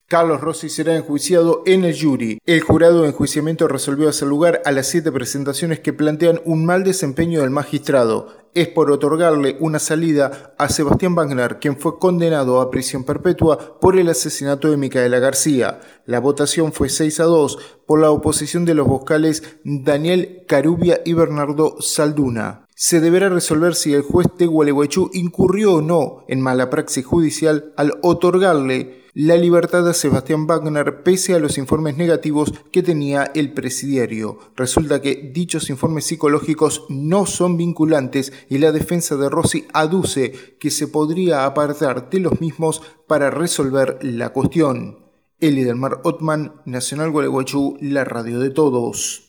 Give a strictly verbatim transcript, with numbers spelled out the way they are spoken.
Carlos Rossi será enjuiciado en el jury. El jurado de enjuiciamiento resolvió hacer lugar a las siete presentaciones que plantean un mal desempeño del magistrado. Es por otorgarle una salida a Sebastián Wagner, quien fue condenado a prisión perpetua por el asesinato de Micaela García. La votación fue seis a dos por la oposición de los vocales Daniel Carubia y Bernardo Salduna. Se deberá resolver si el juez de Gualeguaychú incurrió o no en mala praxis judicial al otorgarle la libertad a Sebastián Wagner pese a los informes negativos que tenía el presidiario. Resulta que dichos informes psicológicos no son vinculantes y la defensa de Rossi aduce que se podría apartar de los mismos para resolver la cuestión. Eli del Mar Otman, Nacional Gualeguaychú, la radio de todos.